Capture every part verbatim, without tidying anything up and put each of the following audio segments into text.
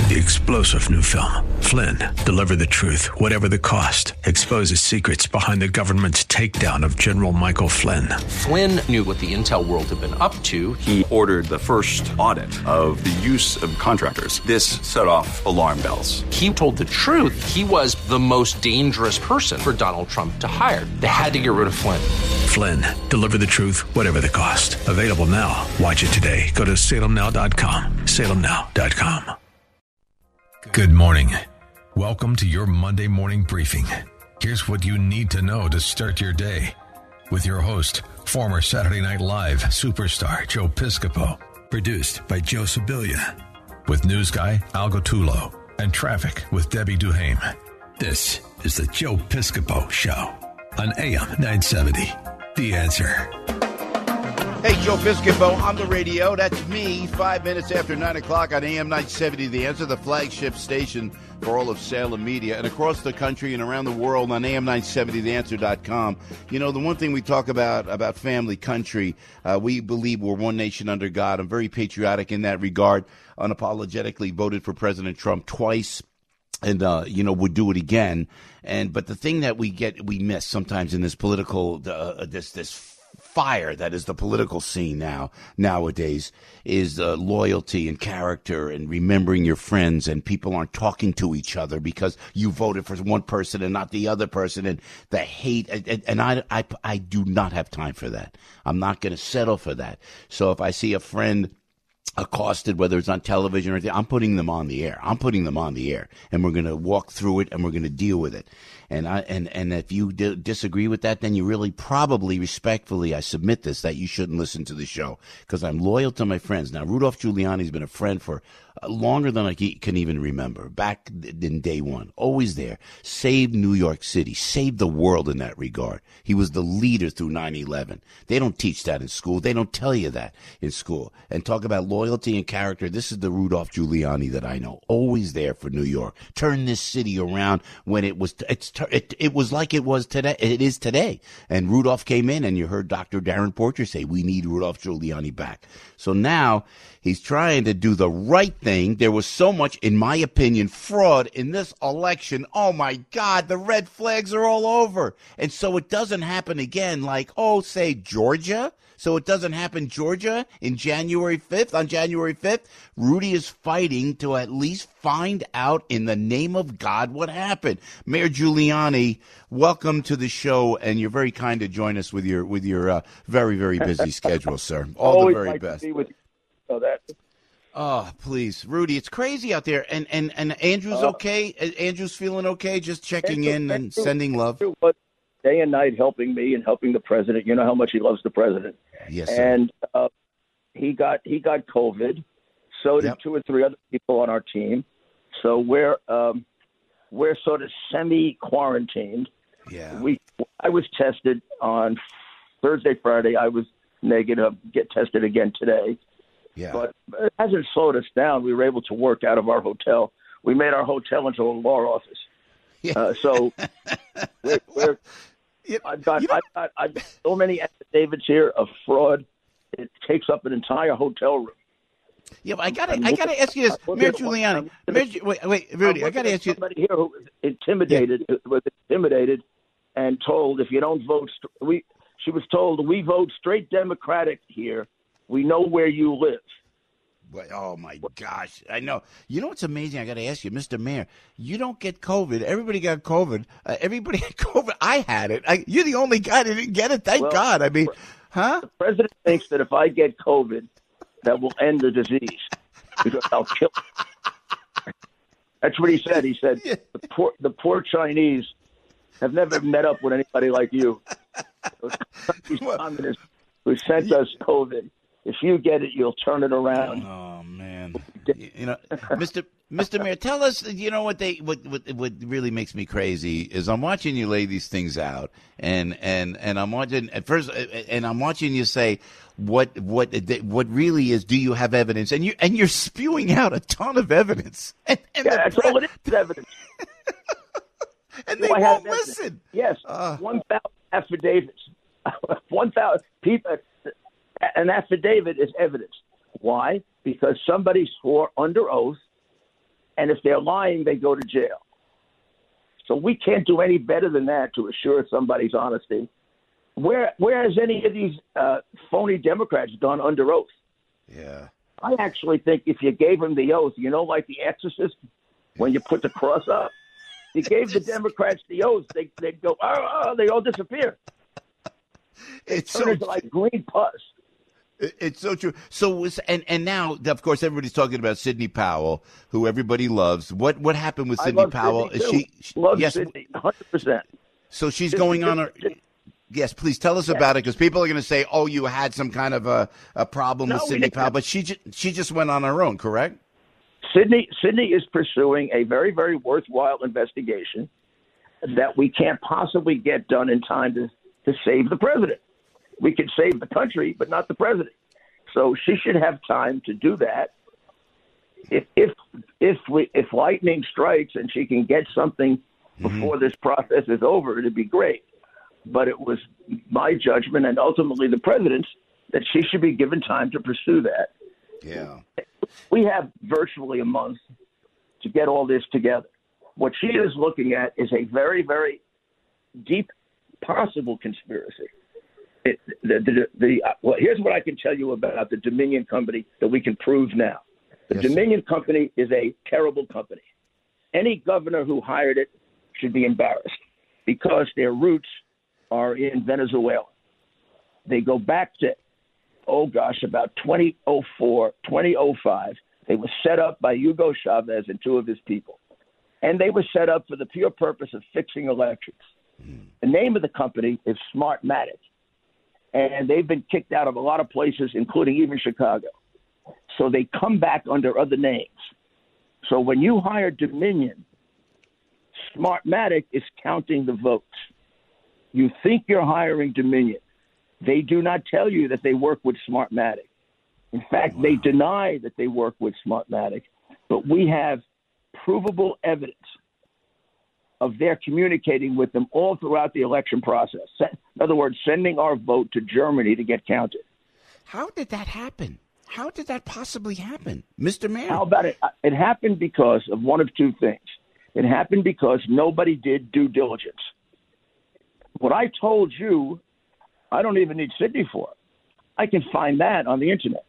The explosive new film, Flynn, deliver the truth, whatever the cost, exposes secrets behind the government's takedown of General Michael Flynn. Flynn knew what the intel world had been up to. He ordered the first audit of the use of contractors. This set off alarm bells. He told the truth. He was the most dangerous person for Donald Trump to hire. They had to get rid of Flynn. Flynn, deliver the truth, whatever the cost. Available now. Watch it today. Go to salem now dot com. salem now dot com. Good morning. Welcome to your Monday morning briefing. Here's what you need to know to start your day. With your host, former Saturday Night Live superstar Joe Piscopo. Produced by Joe Sibilia. With news guy Al Gottulo. And traffic with Debbie Duhame. This is the Joe Piscopo Show on A M nine seventy. The Answer. Hey, Joe Piscopo on the radio. That's me, five minutes after nine o'clock on A M nine seventy, The Answer, the flagship station for all of Salem media, and across the country and around the world on A M nine seventy the answer dot com. You know, the one thing we talk about, about family, country, uh, we believe we're one nation under God. I'm very patriotic in that regard, unapologetically voted for President Trump twice. And, uh, you know, would do it again. And, but the thing that we get, we miss sometimes in this political, uh, this, this fire that is the political scene now, nowadays, is uh, loyalty and character and remembering your friends, and people aren't talking to each other because you voted for one person and not the other person, and the hate. And, and I, I, I do not have time for that. I'm not going to settle for that. So if I see a friend accosted, whether it's on television or anything, I'm putting them on the air. I'm putting them on the air, and we're going to walk through it, and we're going to deal with it. And I and and if you d- disagree with that, then you really probably, respectfully, I submit this, that you shouldn't listen to the show, because I'm loyal to my friends. Now, Rudolph Giuliani's been a friend for uh, longer than I can even remember, back in day one, always there. Saved New York City, saved the world in that regard. He was the leader through nine eleven. They don't teach that in school. They don't tell you that in school. And talk about loyalty and character. This is the Rudolph Giuliani that I know, always there for New York. Turn this city around when it was, it's It, it was like it was today. It is today. And Rudolph came in, and you heard Doctor Darren Porcher say, we need Rudolph Giuliani back. So now he's trying to do the right thing. There was so much, in my opinion, fraud in this election. Oh, my God, the red flags are all over. And so it doesn't happen again like, oh, say, Georgia. So it doesn't happen, Georgia, in January fifth, on January fifth. Rudy is fighting to at least find out in the name of God what happened. Mayor Giuliani, welcome to the show, and you're very kind to join us with your with your uh, very, very busy schedule, sir. All Always the very like best. To be with you. So that. Oh, please, Rudy, it's crazy out there. And and, and Andrew's uh, okay? Andrew's feeling okay? Just checking Andrew, in and Andrew, sending love? Andrew, but day and night helping me and helping the president. You know how much he loves the president. Yes, sir. And uh, he got he got COVID. So did Yep. two or three other people on our team. So we're um, we're sort of semi-quarantined. Yeah. We I was tested on Thursday, Friday. I was negative. Get tested again today. Yeah. But it hasn't slowed us down. We were able to work out of our hotel. We made our hotel into a law office. Yeah. Uh, so we're, we're You- I've got, you know- I've got I've got so many affidavits here of fraud. It takes up an entire hotel room. Yeah, but I gotta, I'm I looking- gotta ask you this, I'm looking Mayor at one- Giuliani. I'm looking Mayor, at- Gi- wait, wait, Rudy, I I'm gotta looking ask at you. somebody here who was intimidated, was intimidated, and told if you don't vote, st- we. She was told we vote straight Democratic here. We know where you live. But, oh, my gosh. I know. You know what's amazing? I got to ask you, Mister Mayor, you don't get COVID. Everybody got COVID. Uh, everybody had COVID. I had it. I, you're the only guy that didn't get it. Thank Well, God. I mean, huh? The president thinks that if I get COVID, that will end the disease because I'll kill it. That's what he said. He said, Yeah. the poor, the poor Chinese have never met up with anybody like you. Those communists who sent us COVID. If you get it, you'll turn it around. Oh man, you know, Mister Mister Mayor, tell us. You know what they what, what what really makes me crazy is I'm watching you lay these things out, and and and I'm watching at first, and I'm watching you say what what what really is. Do you have evidence? And you and you're spewing out a ton of evidence. And, and Yeah, the that's pre- all it is, evidence. and Do they I have won't evidence? listen. Yes, Uh. one thousand affidavits. one thousand people. An affidavit is evidence. Why? Because somebody swore under oath And if they're lying, they go to jail. So we can't do any better than that to assure somebody's honesty. Where, where has any of these uh, phony Democrats done under oath? Yeah. I actually think if you gave them the oath, you know, like The Exorcist, when you put the cross up, you gave the Democrats the oath, they, they'd go, oh, oh, they all disappear. It's Turn so into like green pus. It's so true. So, and and now, of course, everybody's talking about Sidney Powell, who everybody loves. What what happened with Sidney I love Powell? Sidney Is too. she, she love yes, Sidney, one hundred percent. So she's Just, going just, on her. just, Yes, please tell us yeah. about it, because people are going to say, "Oh, you had some kind of a, a problem No, with we Sidney didn't. Powell," but she just, she just went on her own, correct? Sidney Sidney is pursuing a very, very worthwhile investigation that we can't possibly get done in time to, to save the president. We could save the country, but not the president. So she should have time to do that. If if if we if lightning strikes and she can get something before mm-hmm. this process is over, it'd be great. But it was my judgment, and ultimately the president's, that she should be given time to pursue that. Yeah. We have virtually a month to get all this together. What she is looking at is a very, very deep possible conspiracy. It, the, the, the, uh, well, here's what I can tell you about the Dominion Company that we can prove now. The yes, Dominion sir. Company is a terrible company. Any governor who hired it should be embarrassed because their roots are in Venezuela. They go back to, oh gosh, about twenty oh four, twenty oh five. They were set up by Hugo Chavez and two of his people. And they were set up for the pure purpose of fixing elections. Mm. The name of the company is Smartmatic. And they've been kicked out of a lot of places, including even Chicago. So they come back under other names. So when you hire Dominion, Smartmatic is counting the votes. You think you're hiring Dominion. They do not tell you that they work with Smartmatic. In fact, wow. they deny that they work with Smartmatic. But we have provable evidence of their communicating with them all throughout the election process. In other words, sending our vote to Germany to get counted. How did that happen? How did that possibly happen, Mister Mayor? How about it? It happened because of one of two things. It happened because nobody did due diligence. What I told you, I don't even need Sidney for. I can find that on the Internet.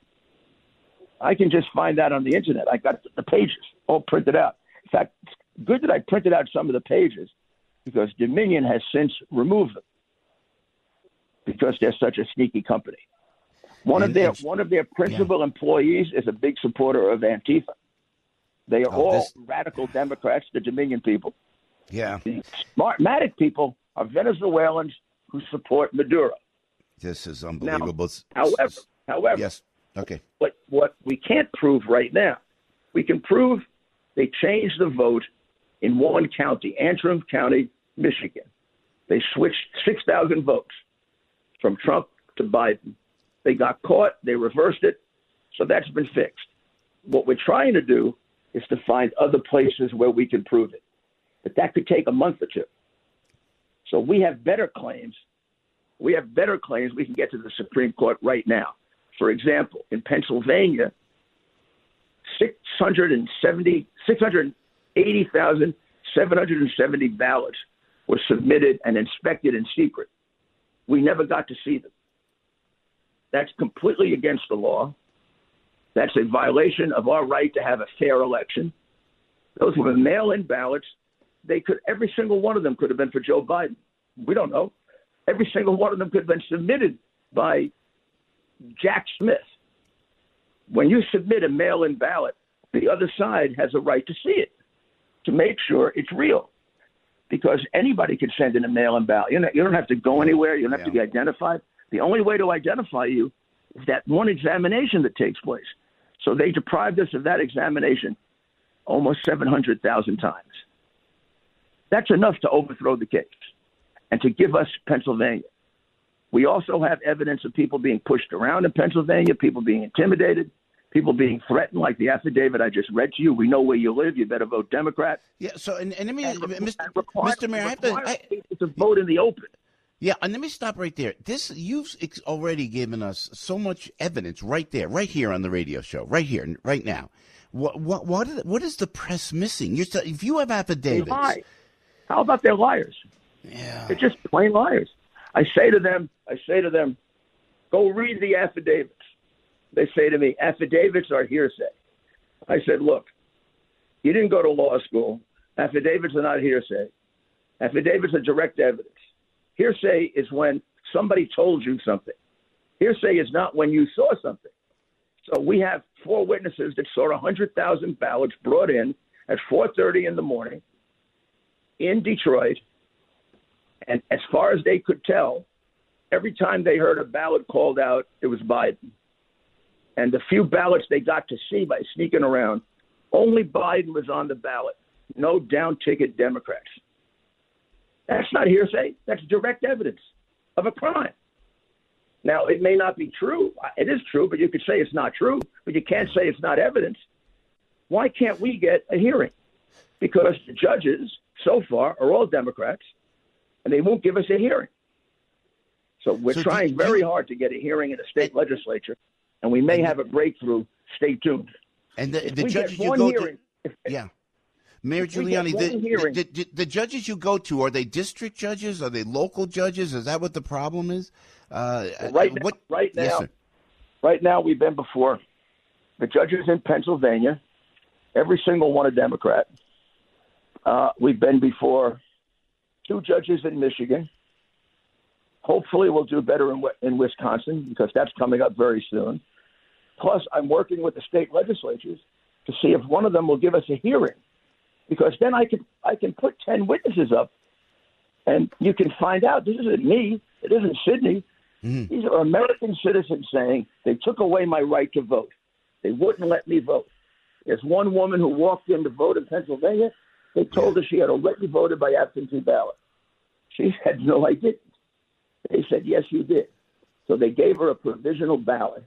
I can just find that on the Internet. I got the pages all printed out. In fact, it's good that I printed out some of the pages because Dominion has since removed them because they're such a sneaky company. One and of their one of their principal yeah. employees is a big supporter of Antifa. They are oh, all this... radical Democrats, the Dominion people. Yeah. The Smartmatic people are Venezuelans who support Maduro. This is unbelievable. Now, however, however, yes, okay. What what we can't prove right now, we can prove they changed the vote in one county, Antrim County, Michigan. They switched six thousand votes from Trump to Biden. They got caught. They reversed it. So that's been fixed. What we're trying to do is to find other places where we can prove it. But that could take a month or two. So we have better claims. We have better claims we can get to the Supreme Court right now. For example, in Pennsylvania, six hundred seventy, six hundred eighty thousand seven hundred seventy ballots were submitted and inspected in secret. We never got to see them. That's completely against the law. That's a violation of our right to have a fair election. Those were mail-in ballots. They could, every single one of them could have been for Joe Biden. We don't know. Every single one of them could have been submitted by Jack Smith. When you submit a mail-in ballot, the other side has a right to see it, to make sure it's real. Because anybody can send in a mail-in ballot. You know, you don't have to go anywhere. You don't have yeah. to be identified. The only way to identify you is that one examination that takes place. So they deprived us of that examination almost seven hundred thousand times. That's enough to overthrow the case and to give us Pennsylvania. We also have evidence of people being pushed around in Pennsylvania, people being intimidated, people being threatened, like the affidavit I just read to you. We know where you live. You better vote Democrat. Yeah. So, and, and let me, and Mister Require, Mister Mayor, I have to I, to vote in the open. Yeah, and let me stop right there. This you've already given us so much evidence right there, right here on the radio show, right here, right now. What what what is, what is the press missing? You're, if you have affidavits, they lie. How about they're liars? Yeah, they're just plain liars. I say to them, I say to them, go read the affidavits. They say to me, affidavits are hearsay. I said, look, you didn't go to law school. Affidavits are not hearsay. Affidavits are direct evidence. Hearsay is when somebody told you something. Hearsay is not when you saw something. So we have four witnesses that saw one hundred thousand ballots brought in at four thirty in the morning in Detroit. And as far as they could tell, every time they heard a ballot called out, it was Biden. And the few ballots they got to see by sneaking around, only Biden was on the ballot. No down-ticket Democrats. That's not hearsay. That's direct evidence of a crime. Now, it may not be true. It is true, but you could say it's not true, but you can't say it's not evidence. Why can't we get a hearing? Because the judges, so far, are all Democrats, and they won't give us a hearing. So we're so trying do, very hard to get a hearing in the state and, legislature, and we may and, have a breakthrough. Stay tuned. And the, the judges you go hearing, to, if, yeah. Mayor Giuliani, the, the, the, the judges you go to, are they district judges? Are they local judges? Is that what the problem is? Uh, right, now, what, right now, yes, right now, we've been before the judges in Pennsylvania, every single one a Democrat. Uh, we've been before two judges in Michigan. Hopefully, we'll do better in, in Wisconsin because that's coming up very soon. Plus, I'm working with the state legislatures to see if one of them will give us a hearing. Because then I can I can put ten witnesses up, and you can find out this isn't me, it isn't Sidney. Mm. These are American citizens saying they took away my right to vote. They wouldn't let me vote. There's one woman who walked in to vote in Pennsylvania. They told yeah. her she had already voted by absentee ballot. She said, no, I didn't. They said, yes, you did. So they gave her a provisional ballot,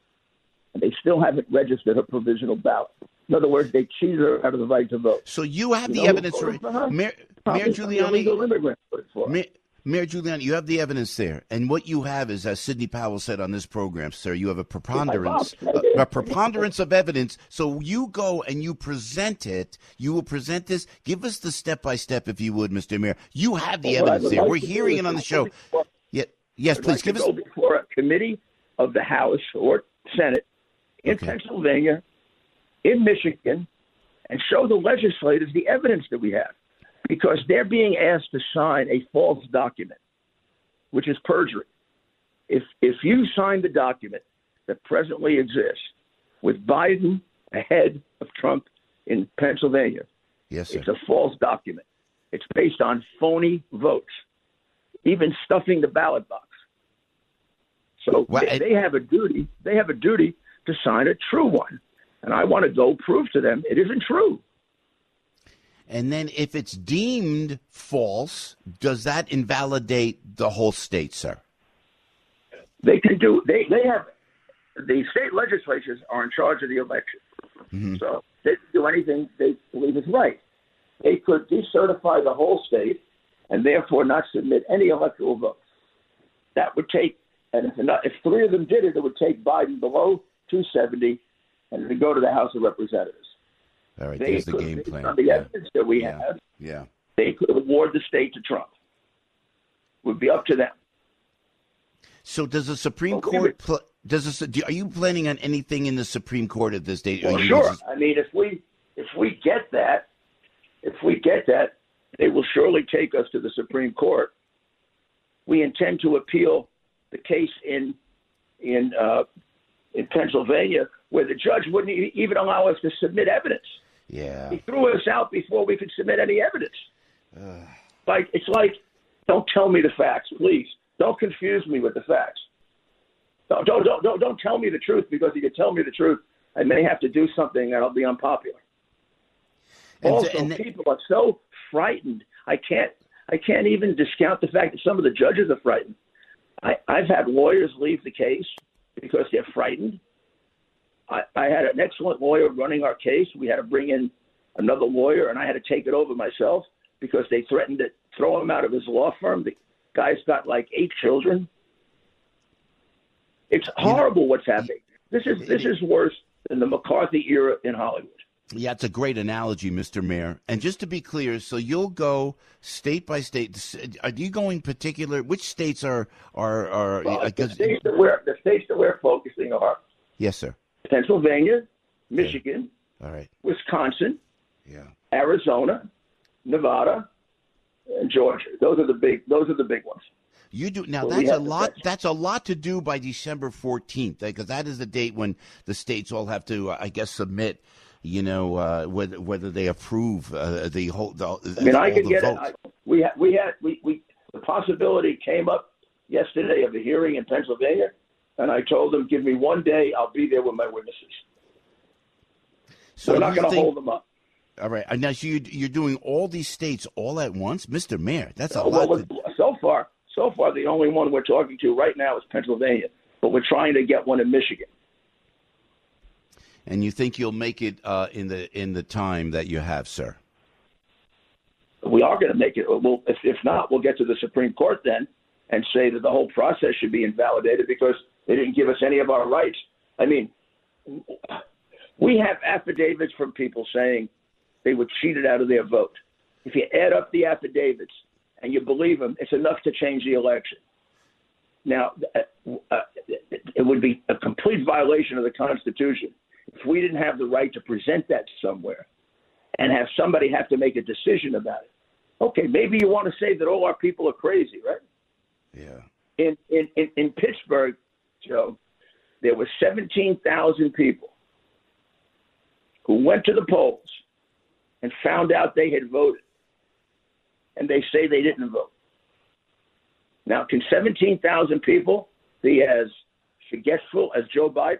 and they still haven't registered her provisional ballot. In other words, they cheated her out of the right to vote. So you have you the evidence for Mayor, Mayor Giuliani. Mayor, Mayor Giuliani, you have the evidence there, and what you have is, as Sidney Powell said on this program, sir, you have a preponderance, a, a preponderance of evidence. So you go and you present it. You will present this. Give us the step by step, if you would, Mister Mayor. You have the well, evidence there. Like We're hearing it on the show. Before, yeah, yes, I'd please like give to us. Go before a committee of the House or Senate in okay. Pennsylvania, in Michigan, and show the legislators the evidence that we have, because they're being asked to sign a false document, which is perjury. If if you sign the document that presently exists with Biden ahead of Trump in Pennsylvania, yes, sir. It's a false document. It's based on phony votes, even stuffing the ballot box. So well, they, they have a duty. They have a duty to sign a true one. And I want to go prove to them it isn't true. And then if it's deemed false, does that invalidate the whole state, sir? They can do, they, they have, the state legislatures are in charge of the election. Mm-hmm. So they can do anything they believe is right. They could decertify the whole state and therefore not submit any electoral votes. That would take, and if, not, if three of them did it, it would take Biden below two seventy and to go to the House of Representatives. All right, they there's the could, game plan. On the yeah. evidence that we yeah. have, yeah. they could award the state to Trump. It would be up to them. So does the Supreme well, Court, pl- does this, do, are you planning on anything in the Supreme Court at this date? Well, sure. Just... I mean, if we if we get that, if we get that, they will surely take us to the Supreme Court. We intend to appeal the case in in uh, in Pennsylvania, where the judge wouldn't even allow us to submit evidence. Yeah, he threw us out before we could submit any evidence. Uh. Like it's like, don't tell me the facts, please. Don't confuse me with the facts. Don't don't don't don't, don't tell me the truth, because if you tell me the truth, I may have to do something that'll be unpopular. And also, and the, people are so frightened. I can't I can't even discount the fact that some of the judges are frightened. I, I've had lawyers leave the case because they're frightened. I, I had an excellent lawyer running our case. We had to bring in another lawyer, and I had to take it over myself because they threatened to throw him out of his law firm. The guy's got like eight children. It's horrible what's happening. This is this is worse than the McCarthy era in Hollywood. Yeah, it's a great analogy, Mister Mayor. And just to be clear, so you'll go state by state. Are you going particular? Which states are are are? Well, uh, the states that we're the states that we're focusing are. Yes, sir. Pennsylvania, Michigan, all right, Wisconsin, yeah, Arizona, Nevada, and Georgia. Those are the big. Those are the big ones. You do now. Well, that's a to lot. touch. That's a lot to do by December fourteenth, because that is the date when the states all have to, uh, I guess, submit. You know, uh, whether whether they approve uh, the whole. The, I mean, I could the get votes. it. I, we had we had we, we the possibility came up yesterday of a hearing in Pennsylvania, and I told them, give me one day, I'll be there with my witnesses. So we're not going to think- hold them up. All right. Now, so you, you're doing all these states all at once, Mister Mayor. That's a Uh, well, lot. To... So far, so far, the only one we're talking to right now is Pennsylvania, but we're trying to get one in Michigan. And you think you'll make it uh, in the in the time that you have, sir? We are going to make it. Well, if, if not, we'll get to the Supreme Court then and say that the whole process should be invalidated because they didn't give us any of our rights. I mean, we have affidavits from people saying they were cheated out of their vote. If you add up the affidavits and you believe them, it's enough to change the election. Now, uh, it would be a complete violation of the Constitution if we didn't have the right to present that somewhere and have somebody have to make a decision about it. Okay, maybe you want to say that all our people are crazy, right? Yeah. In in, in, in Pittsburgh, Joe, there were seventeen thousand people who went to the polls and found out they had voted, and they say they didn't vote. Now, can seventeen thousand people be as forgetful as Joe Biden?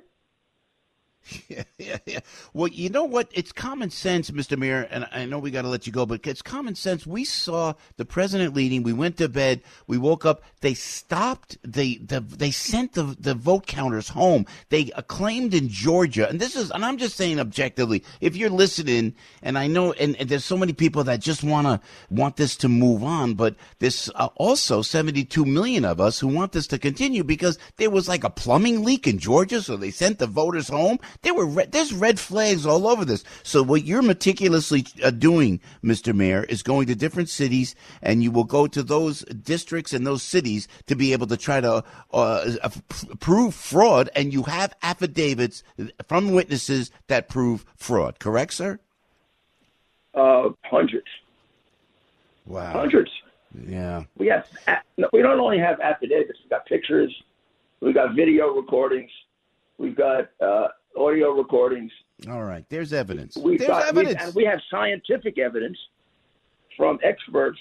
Yeah, yeah, yeah. Well, you know what? It's common sense, Mister Mayor, and I know we got to let you go, but it's common sense. We saw the president leading. We went to bed. We woke up. They stopped. They the, they sent the the vote counters home. They acclaimed in Georgia, and this is, and I'm just saying objectively, if you're listening, and I know, and, and there's so many people that just want to want this to move on, but there's uh, also seventy-two million of us who want this to continue because there was like a plumbing leak in Georgia, so they sent the voters home. There were red, there's red flags all over this. So what you're meticulously uh, doing, Mister Mayor, is going to different cities, and you will go to those districts and those cities to be able to try to uh, prove fraud. And you have affidavits from witnesses that prove fraud. Correct, sir? Uh, hundreds. Wow. Hundreds. Yeah. We have. We don't only have affidavits. We've got pictures. We've got video recordings. We've got uh, audio recordings. All right. There's evidence. We've There's got, evidence. We, and we have scientific evidence from experts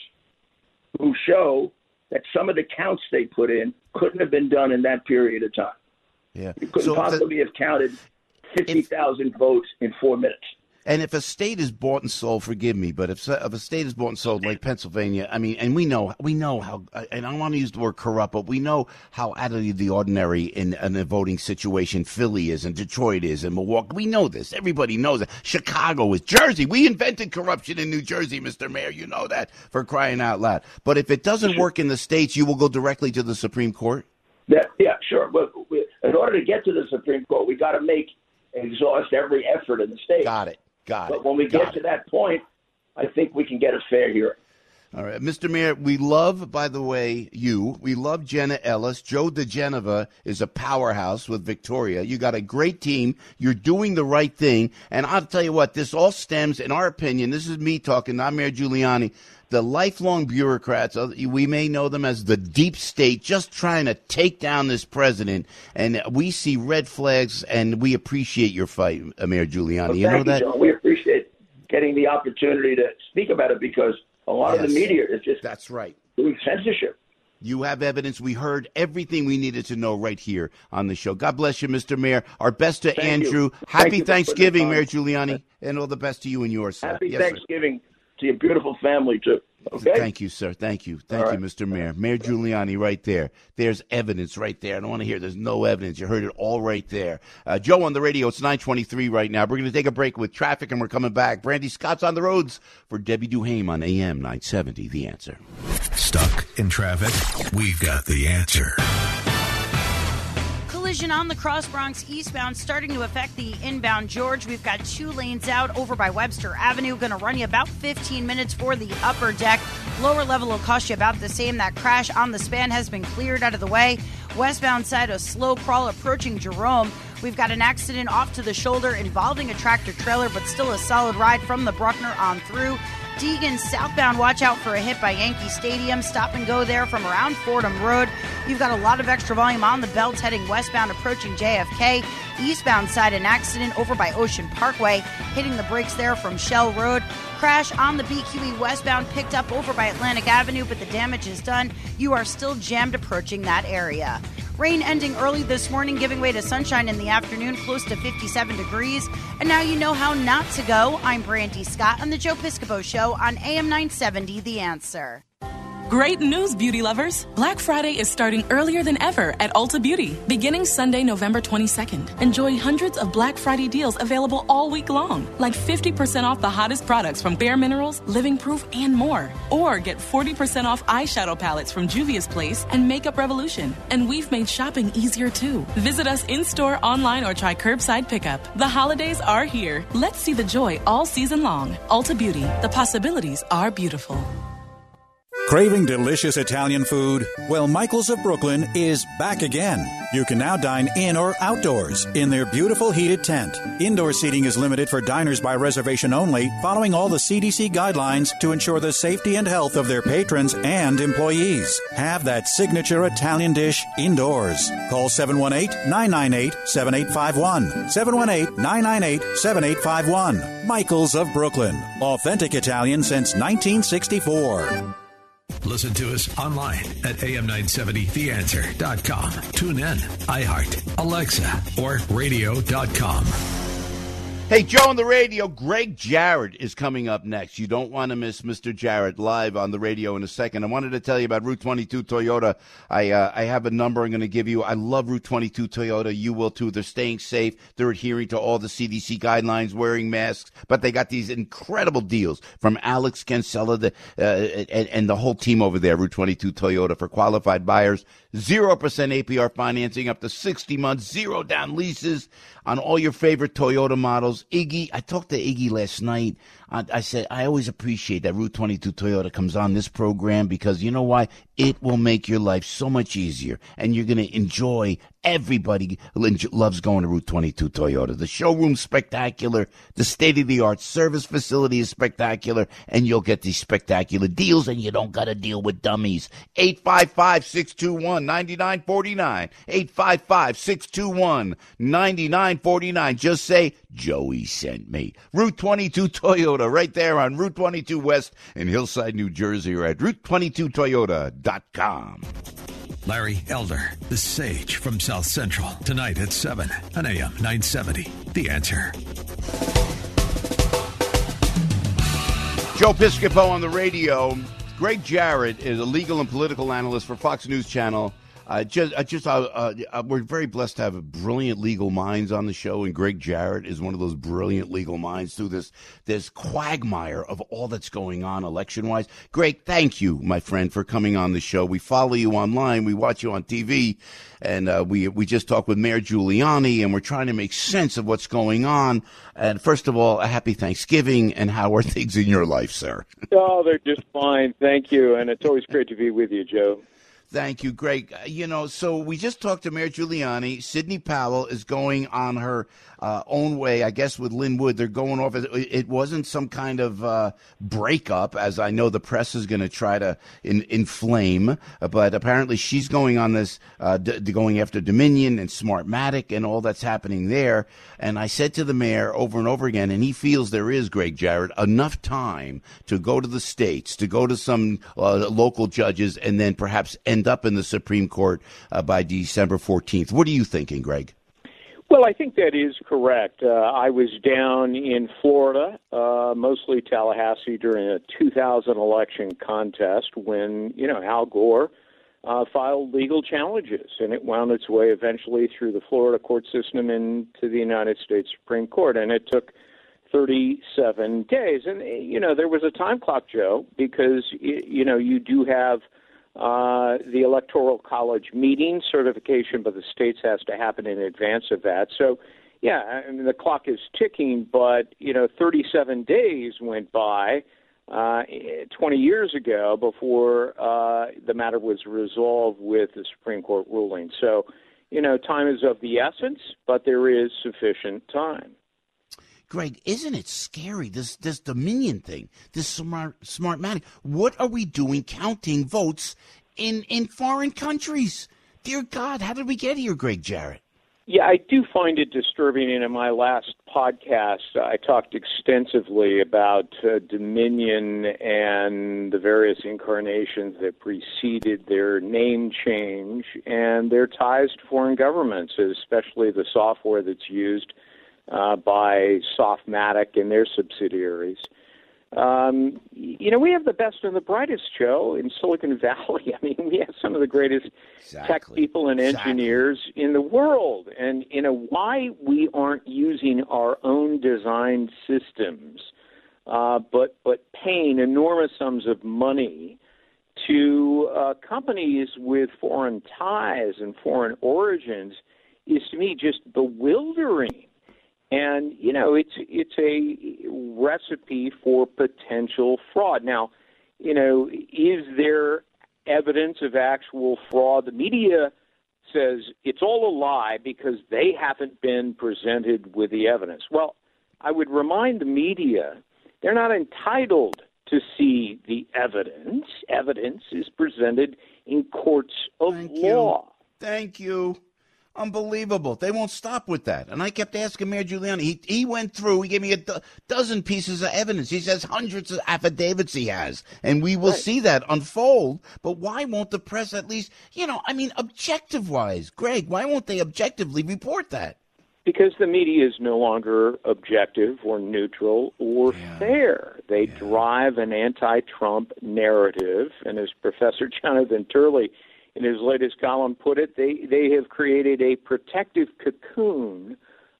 who show that some of the counts they put in couldn't have been done in that period of time. Yeah. You couldn't So the- possibly have counted fifty thousand votes in four minutes. And if a state is bought and sold, forgive me, but if, if a state is bought and sold like Pennsylvania, I mean, and we know, we know how, and I don't want to use the word corrupt, but we know how out of the ordinary in, in a voting situation Philly is and Detroit is and Milwaukee. We know this. Everybody knows it. Chicago is Jersey. We invented corruption in New Jersey, Mister Mayor. You know that, for crying out loud. But if it doesn't work in the states, you will go directly to the Supreme Court? That, yeah, sure. But we, in order to get to the Supreme Court, we got to make, exhaust every effort in the state. Got it. Got it. But when we Got get to it. that point, I think we can get a fair hearing. All right, Mister Mayor, we love, by the way, you. We love Jenna Ellis. Joe DeGenova is a powerhouse with Victoria. You got a great team. You're doing the right thing. And I'll tell you what, this all stems, in our opinion, this is me talking, not Mayor Giuliani, the lifelong bureaucrats, we may know them as the deep state, just trying to take down this president. And we see red flags, and we appreciate your fight, Mayor Giuliani. Well, you know thank that? John. We appreciate getting the opportunity to speak about it because a lot Yes. of the media is just That's right. doing censorship. You have evidence. We heard everything we needed to know right here on the show. God bless you, Mister Mayor. Our best to Thank Andrew. you. Happy Thank you for Thanksgiving, putting Mayor it on. Giuliani, and all the best to you and yours, sir. Happy Yes, sir. Thanksgiving to your beautiful family, too. Okay? Thank you, sir. Thank you. Thank All you, right. Mister Mayor. Mayor Giuliani right there. There's evidence right there. I don't want to hear there's no evidence. You heard it all right there. Uh, Joe on the radio. It's nine twenty-three right now. We're going to take a break with traffic, and we're coming back. Brandy Scott's on the roads for Debbie Duhame on A M nine seventy. The Answer. Stuck in traffic? We've got the answer. collision on the Cross Bronx eastbound starting to affect the inbound George. We've got two lanes out over by Webster Avenue. Going to run you about fifteen minutes for the upper deck. Lower level will cost you about the same. That crash on the span has been cleared out of the way. Westbound side, a slow crawl approaching Jerome. We've got an accident off to the shoulder involving a tractor trailer, but still a solid ride from the Bruckner on through. Deegan southbound, watch out for a hit by Yankee Stadium. Stop and go there from around Fordham Road. You've got a lot of extra volume on the belts heading westbound approaching J F K. Eastbound side, an accident over by Ocean Parkway, hitting the brakes there from Shell Road. Crash on the B Q E westbound, picked up over by Atlantic Avenue, but the damage is done. You are still jammed approaching that area. Rain ending early this morning, giving way to sunshine in the afternoon, close to fifty-seven degrees. And now you know how not to go. I'm Brandy Scott on the Joe Piscopo Show on A M nine seventy, The Answer. Great news, beauty lovers! Black Friday is starting earlier than ever at Ulta Beauty. Beginning Sunday, November twenty-second. Enjoy hundreds of Black Friday deals available all week long, like fifty percent off the hottest products from Bare Minerals, Living Proof, and more. Or get forty percent off eyeshadow palettes from Juvia's Place and Makeup Revolution. And we've made shopping easier too. Visit us in-store, online, or try curbside pickup. The holidays are here. Let's see the joy all season long. Ulta Beauty. The possibilities are beautiful. Craving delicious Italian food? Well, Michael's of Brooklyn is back again. You can now dine in or outdoors in their beautiful heated tent. Indoor seating is limited for diners by reservation only, following all the C D C guidelines to ensure the safety and health of their patrons and employees. Have that signature Italian dish indoors. Call seven one eight, nine nine eight, seven eight five one. seven one eight, nine nine eight, seven eight five one. Michael's of Brooklyn. Authentic Italian since nineteen sixty-four. Listen to us online at A M nine seventy the answer dot com. Tune in, iHeart, Alexa, or radio dot com. Hey, Joe on the radio, Greg Jarrett is coming up next. You don't want to miss Mister Jarrett live on the radio in a second. I wanted to tell you about Route twenty-two Toyota. I uh, I have a number I'm going to give you. I love Route twenty-two Toyota. You will too. They're staying safe. They're adhering to all the C D C guidelines, wearing masks. But they got these incredible deals from Alex Cancella the, uh, and, and the whole team over there, Route twenty-two Toyota, for qualified buyers. zero percent A P R financing up to sixty months, zero down leases on all your favorite Toyota models. Iggy, I talked to Iggy last night. I, I said, I always appreciate that Route twenty-two Toyota comes on this program because you know why? It will make your life so much easier, and you're going to enjoy. Everybody loves going to Route twenty-two Toyota. The showroom's spectacular. The state-of-the-art service facility is spectacular, and you'll get these spectacular deals, and you don't got to deal with dummies. eight five five, six two one, nine nine four nine. eight five five, six two one, nine nine four nine. Just say, Joey sent me. Route twenty-two Toyota, right there on Route twenty-two West in Hillside, New Jersey, or at route twenty-two toyota dot com. Larry Elder, the Sage from South Central, tonight at seven on A M nine seventy. The Answer. Joe Piscopo on the radio. Greg Jarrett is a legal and political analyst for Fox News Channel. Uh, just, uh, just, uh, uh, we're very blessed to have brilliant legal minds on the show, and Greg Jarrett is one of those brilliant legal minds through this this quagmire of all that's going on election-wise. Greg, thank you, my friend, for coming on the show. We follow you online, we watch you on T V, and uh, we we just talked with Mayor Giuliani, and we're trying to make sense of what's going on. And first of all, a happy Thanksgiving, and how are things in your life, sir? Oh, they're just fine, thank you, and it's always great to be with you, Joe. Thank you, Greg. You know, so we just talked to Mayor Giuliani. Sidney Powell is going on her uh, own way, I guess, with Lin Wood. They're going off. It wasn't some kind of uh, breakup, as I know the press is going to try to in, inflame. But apparently she's going on this, uh, d- going after Dominion and Smartmatic and all that's happening there. And I said to the mayor over and over again, and he feels there is, Greg Jarrett, enough time to go to the states, to go to some uh, local judges, and then perhaps end up in the Supreme Court uh, by December fourteenth. What are you thinking, Greg? Well, I think that is correct. Uh, I was down in Florida, uh, mostly Tallahassee, during a two thousand election contest when, you know, Al Gore uh, filed legal challenges, and it wound its way eventually through the Florida court system into the United States Supreme Court, and it took thirty-seven days. And, you know, there was a time clock, Joe, because, you know, you do have uh, the Electoral College meeting. Certification by the states has to happen in advance of that. So, yeah, I mean, the clock is ticking, but, you know, thirty-seven days went by uh, twenty years ago before uh, the matter was resolved with the Supreme Court ruling. So, you know, time is of the essence, but there is sufficient time. Greg, isn't it scary, this this Dominion thing, this smart smart money? What are we doing counting votes in, in foreign countries? Dear God, how did we get here, Greg Jarrett? Yeah, I do find it disturbing, and in my last podcast, I talked extensively about uh, Dominion and the various incarnations that preceded their name change and their ties to foreign governments, especially the software that's used uh, by Softmatic and their subsidiaries. Um, you know, we have the best and the brightest, Joe, in Silicon Valley. I mean, we have some of the greatest exactly. tech people and engineers exactly. in the world. And, you know, why we aren't using our own designed systems, uh, but, but paying enormous sums of money to uh, companies with foreign ties and foreign origins is, to me, just bewildering. And, you know, it's it's a recipe for potential fraud. Now, you know, is there evidence of actual fraud? The media says it's all a lie because they haven't been presented with the evidence. Well, I would remind the media they're not entitled to see the evidence. Evidence is presented in courts of Thank law. You. Thank you. Unbelievable. They won't stop with that. And I kept asking Mayor Giuliani. He he went through. He gave me a do- dozen pieces of evidence. He says hundreds of affidavits he has. And we will right. see that unfold. But why won't the press at least, you know, I mean, objective-wise, Greg, why won't they objectively report that? Because the media is no longer objective or neutral or yeah. fair. They yeah. drive an anti-Trump narrative. And as Professor Jonathan Turley in his latest column put it, they, they have created a protective cocoon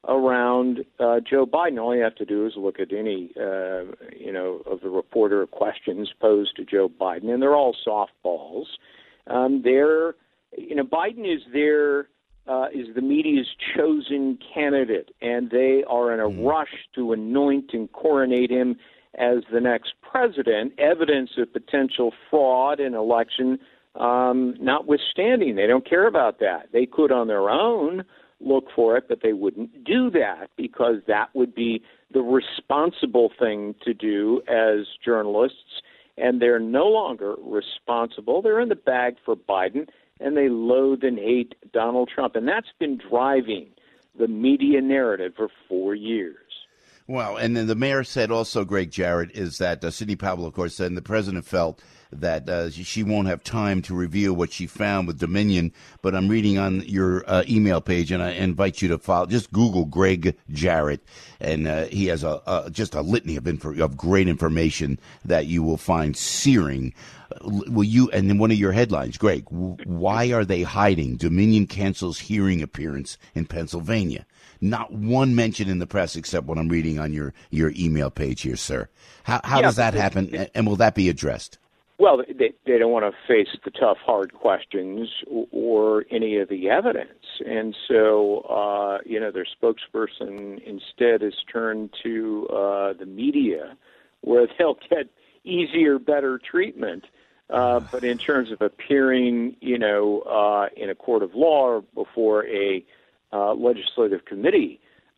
around uh, Joe Biden. All you have to do is look at any, uh, you know, of the reporter questions posed to Joe Biden, and they're all softballs. Um, they're, you know, Biden is their, uh, is the media's chosen candidate, and they are in a mm. rush to anoint and coronate him as the next president. Evidence of potential fraud in election Um, notwithstanding, they don't care about that. They could on their own look for it, but they wouldn't do that because that would be the responsible thing to do as journalists, and they're no longer responsible. They're in the bag for Biden, and they loathe and hate Donald Trump, and that's been driving the media narrative for four years. Well, and then the mayor said also, Greg Jarrett, is that uh, Sidney Powell, of course, said, and the president felt that uh, she won't have time to reveal what she found with Dominion. But I'm reading on your uh, email page, and I invite you to follow. Just Google Greg Jarrett, and uh, he has a, a just a litany of inf- of great information that you will find searing. Will you? And then one of your headlines, Greg, why are they hiding? Dominion cancels hearing appearance in Pennsylvania. Not one mention in the press except what I'm reading on your, your email page here, sir. How, how yeah, does that happen, and will that be addressed? Well, they, they don't want to face the tough, hard questions or, or any of the evidence. And so, uh, you know, their spokesperson instead has turned to uh, the media where they'll get easier, better treatment. Uh, but in terms of appearing, you know, uh, in a court of law or before a uh, legislative committee,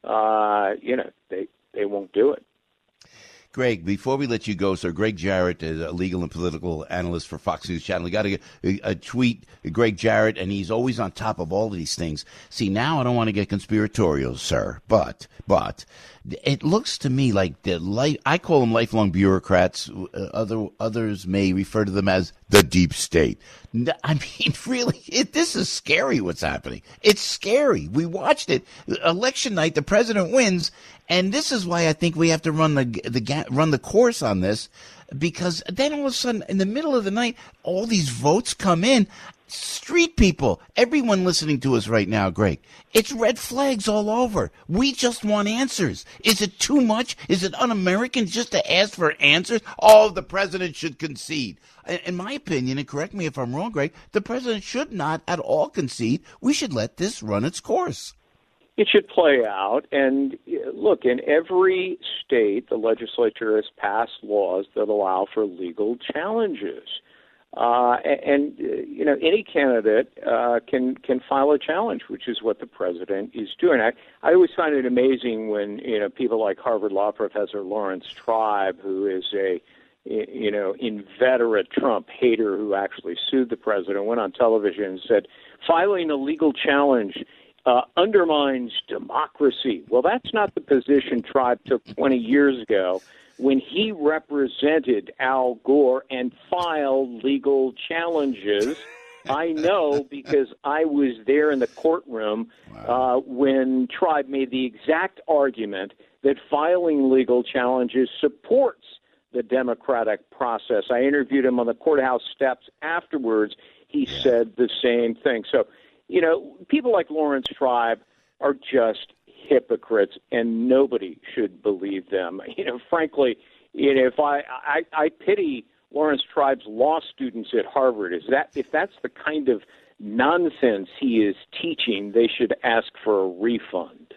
uh, you know, they, they won't do it. Greg, before we let you go, sir, Greg Jarrett is a legal and political analyst for Fox News Channel. We got to get a, a tweet, Greg Jarrett, and he's always on top of all of these things. See, now I don't want to get conspiratorial, sir, but, but it looks to me like the life, I call them lifelong bureaucrats. Uh, other others may refer to them as the deep state. I mean, really, it, this is scary what's happening. It's scary. We watched it. Election night, the president wins. And this is why I think we have to run the the run the course on this, because then all of a sudden, in the middle of the night, all these votes come in. street people, everyone listening to us right now, Greg, it's red flags all over. We just want answers. Is it too much? Is it un-American just to ask for answers? Oh, the president should concede. In my opinion, and correct me if I'm wrong, Greg, the president should not at all concede. We should let this run its course. It should play out. And look, in every state, the legislature has passed laws that allow for legal challenges. Uh, and, uh, you know, any candidate uh, can can file a challenge, which is what the president is doing. I, I always find it amazing when, you know, people like Harvard Law professor Lawrence Tribe, who is a, you know, inveterate Trump hater who actually sued the president, went on television and said, filing a legal challenge uh, undermines democracy. Well, that's not the position Tribe took twenty years ago when he represented Al Gore and filed legal challenges. I know because I was there in the courtroom uh, when Tribe made the exact argument that filing legal challenges supports the democratic process. I interviewed him on the courthouse steps afterwards. He yeah. said the same thing. So, you know, people like Lawrence Tribe are just hypocrites, and nobody should believe them. You know, frankly, you know, if I, I, I pity Lawrence Tribe's law students at Harvard. Is that if that's the kind of nonsense he is teaching, they should ask for a refund.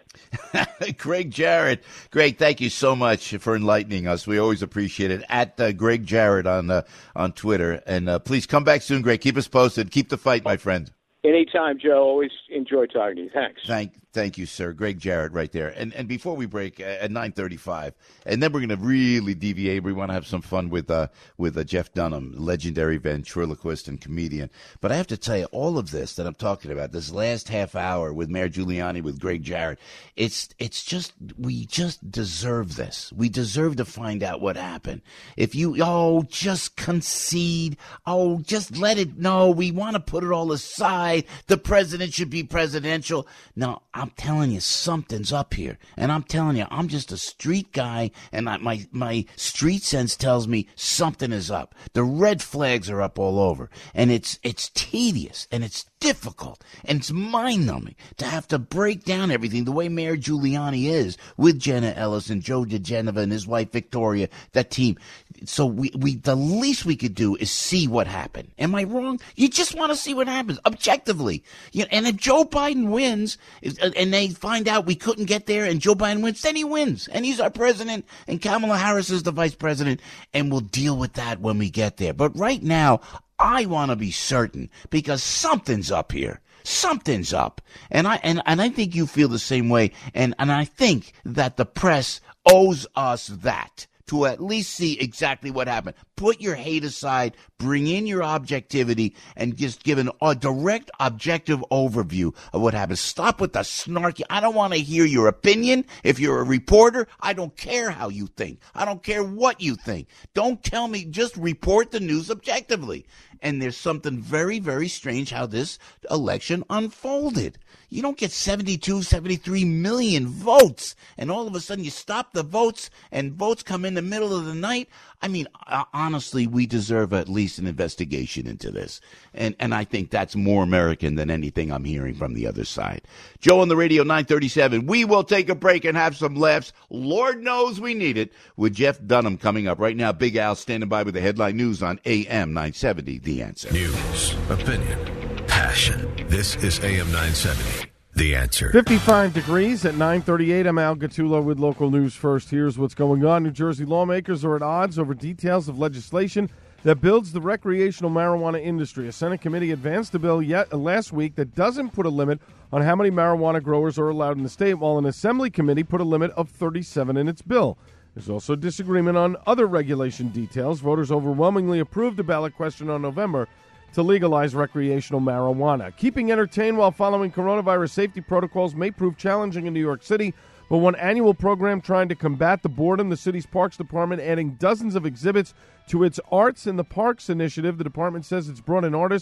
Greg Jarrett, Greg, thank you so much for enlightening us. We always appreciate it. At uh, Greg Jarrett on uh, on Twitter, and uh, please come back soon, Greg. Keep us posted. Keep the fight, my friend. Anytime, Joe. Always enjoy talking to you. Thanks. Thank, thank you, sir. Greg Jarrett, right there. And and before we break uh, at nine thirty-five, and then we're going to really deviate. We want to have some fun with uh with uh, Jeff Dunham, legendary ventriloquist and comedian. But I have to tell you, all of this that I'm talking about, this last half hour with Mayor Giuliani, with Greg Jarrett, it's it's just we just deserve this. We deserve to find out what happened. If you oh just concede, oh just let it. No, we want to put it all aside. The president should be presidential. No, I'm telling you, something's up here. And I'm telling you, I'm just a street guy, and I, my my street sense tells me something is up. The red flags are up all over. And it's it's tedious, and it's difficult, and it's mind-numbing to have to break down everything the way Mayor Giuliani is with Jenna Ellis and Joe DeGenova and his wife Victoria, that team. So we, we the least we could do is see what happened. Am I wrong? You just want to see what happens objectively. You know, and if Joe Biden wins, and they find out we couldn't get there, and Joe Biden wins, then he wins, and he's our president, and Kamala Harris is the vice president, and we'll deal with that when we get there. But right now, I want to be certain, because something's up here. Something's up. And I and, and I think you feel the same way. And, and I think that the press owes us that, to at least see exactly what happened. Put your hate aside, bring in your objectivity, and just give an, a direct, objective overview of what happened. Stop with the snarky. I don't want to hear your opinion. If you're a reporter, I don't care how you think. I don't care what you think. Don't tell me. Just report the news objectively. And there's something very, very strange how this election unfolded. You don't get seventy-two, seventy-three million votes, and all of a sudden you stop the votes, and votes come in the middle of the night. I mean, uh, honestly, we deserve at least an investigation into this. And and I think that's more American than anything I'm hearing from the other side. Joe on the radio, nine thirty-seven. We will take a break and have some laughs. Lord knows we need it, with Jeff Dunham coming up. Right now, Big Al standing by with the headline news on A M nine seventy, The Answer. News, opinion, passion. This is A M nine seventy, The Answer. fifty-five degrees at nine thirty-eight. I'm Al Gattullo with local news first. Here's what's going on. New Jersey lawmakers are at odds over details of legislation that builds the recreational marijuana industry. A Senate committee advanced a bill yet last week that doesn't put a limit on how many marijuana growers are allowed in the state, while an assembly committee put a limit of thirty-seven in its bill. There's also disagreement on other regulation details. Voters overwhelmingly approved a ballot question on November to legalize recreational marijuana. Keeping entertained while following coronavirus safety protocols may prove challenging in New York City, but one annual program trying to combat the boredom, the city's Parks Department adding dozens of exhibits to its Arts in the Parks initiative. The department says it's brought in artists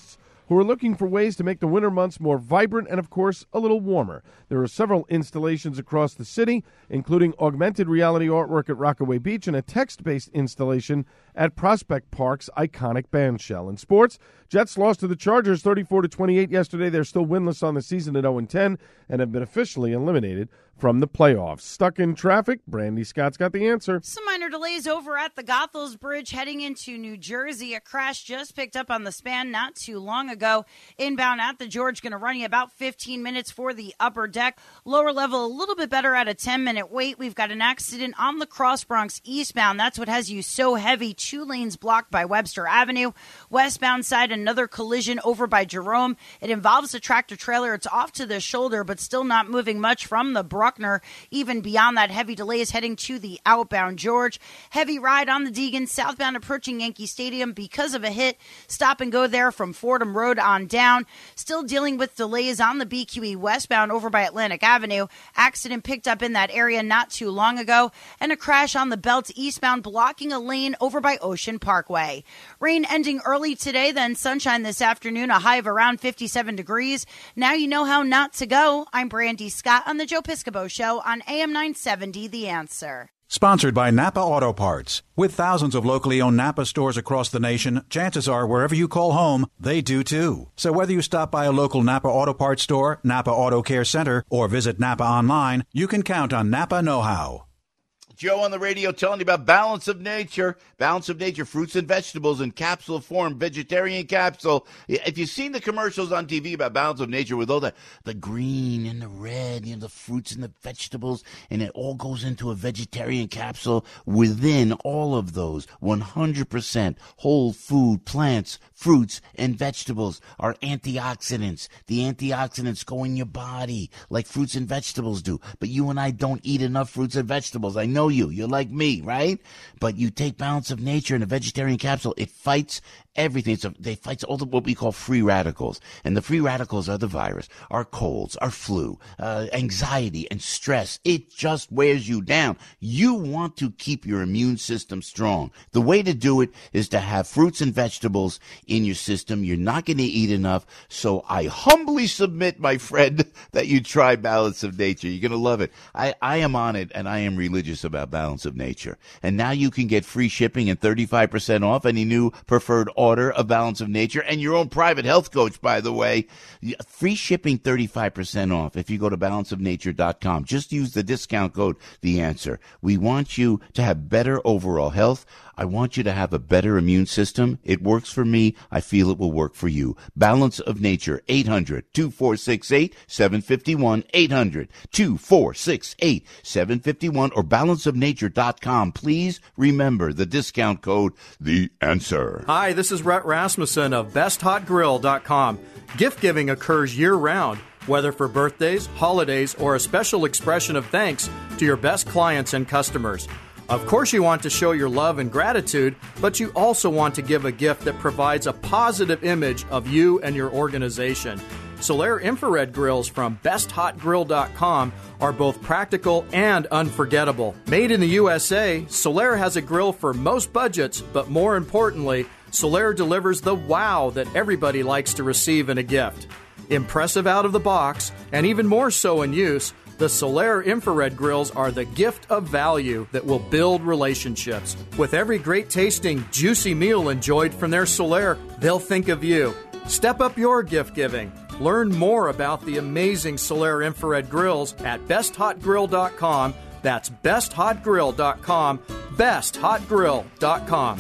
who are looking for ways to make the winter months more vibrant and, of course, a little warmer. There are several installations across the city, including augmented reality artwork at Rockaway Beach and a text-based installation at Prospect Park's iconic bandshell. In sports, Jets lost to the Chargers thirty-four to twenty-eight yesterday. They're still winless on the season at oh and ten and have been officially eliminated from the playoffs. Stuck in traffic? Brandy Scott's got the answer. Some minor delays over at the Goethals Bridge heading into New Jersey. A crash just picked up on the span not too long ago. Inbound at the George, going to run you about fifteen minutes for the upper deck. Lower level, a little bit better at a ten-minute wait. We've got an accident on the Cross Bronx eastbound. That's what has you so heavy. Two lanes blocked by Webster Avenue. Westbound side, another collision over by Jerome. It involves a tractor trailer. It's off to the shoulder, but still not moving much from the Bruckner. Even beyond that, heavy delays heading to the outbound George. Heavy ride on the Deegan, southbound approaching Yankee Stadium because of a hit. Stop and go there from Fordham Road on down. Still dealing with delays on the B Q E westbound over by Atlantic Avenue. Accident picked up in that area not too long ago. And a crash on the Belt eastbound blocking a lane over by Ocean Parkway. Rain ending early today, then sunshine this afternoon, a high of around fifty-seven degrees. Now you know how not to go. I'm Brandy Scott on the Joe Piscopo Show on A M nine seventy, The Answer. Sponsored by Napa Auto Parts. With thousands of locally owned Napa stores across the nation, chances are wherever you call home, they do too. So whether you stop by a local Napa Auto Parts store, Napa Auto Care Center, or visit Napa online, you can count on Napa know-how. Joe on the radio telling you about Balance of Nature. Balance of Nature, fruits and vegetables in capsule form, vegetarian capsule. If you've seen the commercials on T V about Balance of Nature with all the, the green and the red, you know, the fruits and the vegetables, and it all goes into a vegetarian capsule. Within all of those, one hundred percent whole food, plants, fruits, and vegetables are antioxidants. The antioxidants go in your body like fruits and vegetables do. But you and I don't eat enough fruits and vegetables. I know you. You're like me, right? But you take Balance of Nature in a vegetarian capsule, it fights everything. So they fight all the what we call free radicals. And the free radicals are the virus, our colds, our flu, uh, anxiety, and stress. It just wears you down. You want to keep your immune system strong. The way to do it is to have fruits and vegetables in your system. You're not going to eat enough. So I humbly submit, my friend, that you try Balance of Nature. You're going to love it. I, I am on it, and I am religious about Balance of Nature. And now you can get free shipping and thirty-five percent off any new preferred order of Balance of Nature, and your own private health coach, by the way. Free shipping, thirty-five percent off if you go to balance of nature dot com. Just use the discount code, The Answer. We want you to have better overall health. I want you to have a better immune system. It works for me. I feel it will work for you. Balance of Nature, eight hundred, two four six eight, seven five one, eight hundred, two four six eight, seven five one, or balance of nature dot com. Please remember the discount code, The Answer. Hi, this is Rhett Rasmussen of best hot grill dot com. Gift giving occurs year-round, whether for birthdays, holidays, or a special expression of thanks to your best clients and customers. Of course, you want to show your love and gratitude, but you also want to give a gift that provides a positive image of you and your organization. Solaire infrared grills from best hot grill dot com are both practical and unforgettable. Made in the U S A, Solaire has a grill for most budgets, but more importantly, Solaire delivers the wow that everybody likes to receive in a gift. Impressive out of the box, and even more so in use, the Solaire infrared grills are the gift of value that will build relationships. With every great tasting, juicy meal enjoyed from their Solaire, they'll think of you. Step up your gift giving. Learn more about the amazing Solaire infrared grills at best hot grill dot com. That's best hot grill dot com, best hot grill dot com.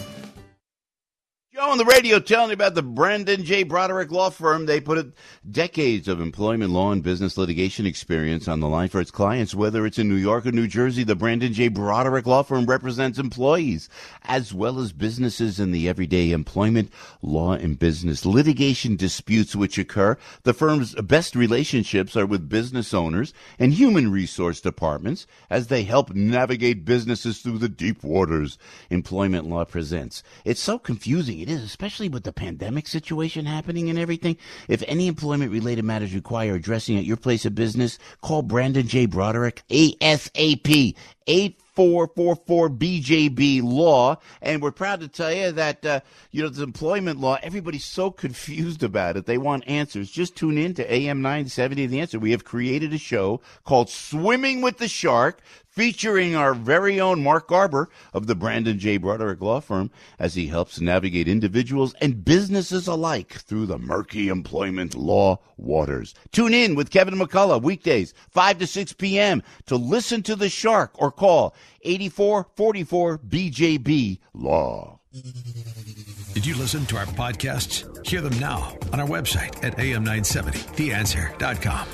Joe on the radio telling you about the Brandon J. Broderick Law Firm. They put decades of employment law and business litigation experience on the line for its clients. Whether it's in New York or New Jersey, the Brandon J. Broderick Law Firm represents employees as well as businesses in the everyday employment, law, and business litigation disputes which occur. The firm's best relationships are with business owners and human resource departments as they help navigate businesses through the deep waters. Employment law presents. It's so confusing. It is, especially with the pandemic situation happening and everything. If any employment-related matters require addressing at your place of business, call Brandon J. Broderick ASAP, eight four four four B J B law. And we're proud to tell you that, uh, you know, the employment law, everybody's so confused about it. They want answers. Just tune in to A M nine seventy, The Answer. We have created a show called Swimming with the Shark, featuring our very own Mark Garber of the Brandon J. Broderick Law Firm as he helps navigate individuals and businesses alike through the murky employment law waters. Tune in with Kevin McCullough weekdays, five to six p.m. to listen to the Shark or call eight four four four B J B Law. Did you listen to our podcasts? Hear them now on our website at A M nine seventy the answer dot com.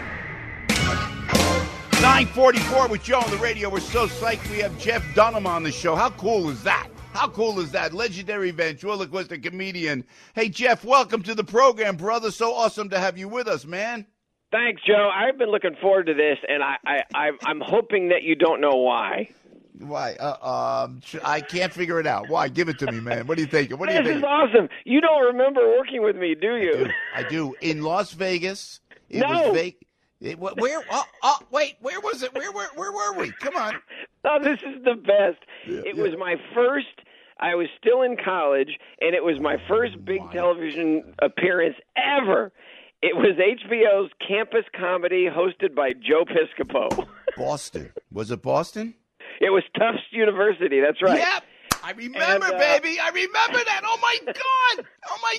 nine forty-four with Joe on the radio. We're so psyched we have Jeff Dunham on the show. How cool is that? How cool is that? Legendary ventriloquist and comedian. Hey, Jeff, welcome to the program, brother. So awesome to have you with us, man. Thanks, Joe. I've been looking forward to this, and I, I, I, I'm hoping that you don't know why. Why? Uh, um, I can't figure it out. Why? Give it to me, man. What do you think? What do you this think? is awesome. You don't remember working with me, do you? I do. I do. In Las Vegas. It no. was Vegas. It, where? Oh, oh, wait. Where was it? Where, where, where were we? Come on. Oh, this is the best. Yeah, it yeah. was my first. I was still in college, and it was my first big my. television appearance ever. It was H B O's Campus Comedy, hosted by Joe Piscopo. Boston. Was it Boston? It was Tufts University. That's right. Yep. I remember, and, uh, baby. I remember that. Oh, my God. Oh, my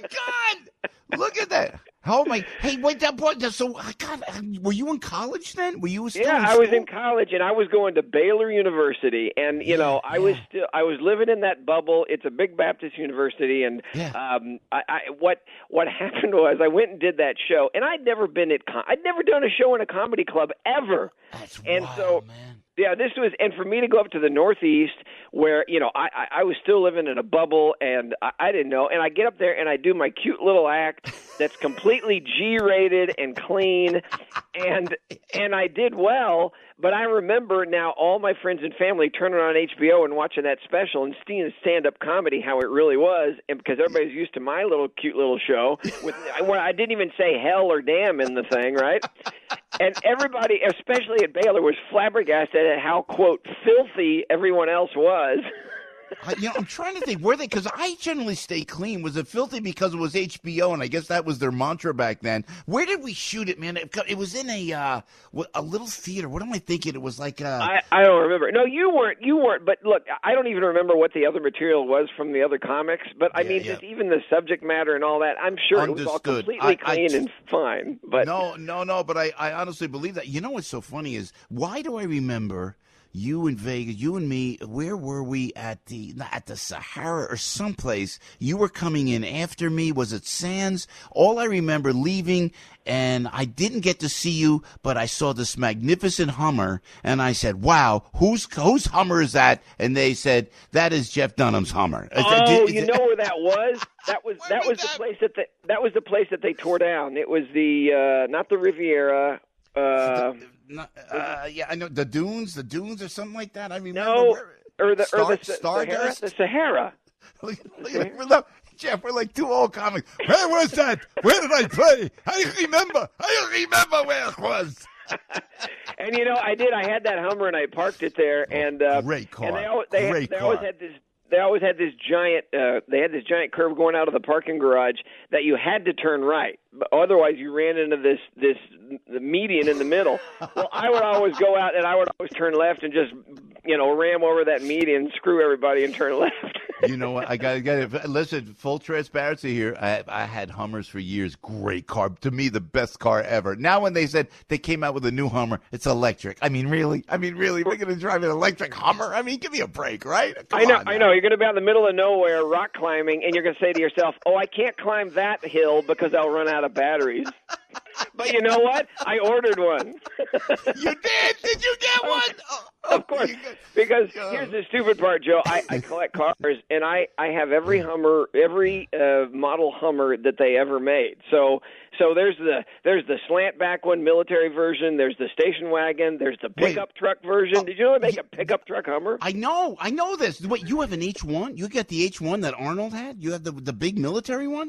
God. Look at that. Oh, my. Hey, wait, that boy. So, God, were you in college then? Were you still Yeah, in I school? was in college, and I was going to Baylor University, and you Yeah, know, I yeah. was still, I was living in that bubble. It's a big Baptist university, and Yeah. um, I, I, what what happened was I went and did that show, and I'd never been at, com- I'd never done a show in a comedy club ever, That's and wild, so. man. Yeah, this was, and for me to go up to the Northeast, where you know I, I, I was still living in a bubble, and I, I didn't know. And I get up there and I do my cute little act that's completely G-rated and clean, and and I did well. But I remember now all my friends and family turning on H B O and watching that special and seeing stand-up comedy how it really was, and because everybody's used to my little cute little show with where I didn't even say hell or damn in the thing, right? And everybody, especially at Baylor, was flabbergasted at how, quote, filthy everyone else was. I, you know, I'm trying to think, were they? Because I generally stay clean. Was it filthy because it was H B O, and I guess that was their mantra back then? Where did we shoot it, man? It, it was in a uh, a little theater. What am I thinking? It was like a... I, I don't remember. No, you weren't. You weren't. But look, I don't even remember what the other material was from the other comics. But I Yeah, mean, yeah. just even the subject matter and all that, I'm sure it was all Understood. completely I- I- clean and fine. But No, no, no, but I, I honestly believe that. You know what's so funny is, why do I remember you in Vegas, you and me, where were we at the at the Sahara or someplace? You were coming in after me. Was it Sands? All I remember leaving, and I didn't get to see you, but I saw this magnificent Hummer, and I said, wow, whose whose Hummer is that? And they said, that is Jeff Dunham's Hummer. Oh, you know where that was? That was Where that was was the that? place that they, that was the place that they tore down. It was the uh, not the Riviera. Uh, Not- uh, yeah, I know the dunes, the dunes, or something like that. I remember. no, where, or the Star, or the Sa- Sahara. Stardust. The Sahara. Look, look, look, look, Jeff, we're like two old comics. Where was that? Where did I play? I remember. I remember where it was. And you know, I did. I had that Hummer, and I parked it there. And uh, Great car. And they always, they, Great they always car. had this. They always had this giant. Uh, they had this giant curve going out of the parking garage that you had to turn right, but otherwise you ran into this this the median in the middle. Well, I would always go out and I would always turn left and just you know ram over that median, screw everybody, and turn left. You know what? I got to get it. Listen, full transparency here. I, I had Hummers for years. Great car. To me, the best car ever. Now, when they said they came out with a new Hummer, it's electric. I mean, really? I mean, really? We're going to drive an electric Hummer? I mean, give me a break, right? Come I know, on I now. know. You're going to be out in the middle of nowhere, rock climbing, and you're going to say to yourself, "Oh, I can't climb that hill because I'll run out of batteries." But you know what? I ordered one. You did? Did you get one? Oh, Of course, because here's the stupid part, Joe. I, I collect cars, and I, I have every Hummer, every uh, model Hummer that they ever made. So so there's the there's the slant back one, military version. There's the station wagon. There's the pickup truck version. Did you know they make a pickup truck Hummer? I know. I know this. Wait, you have an H one? You got the H one that Arnold had? You have the the big military one?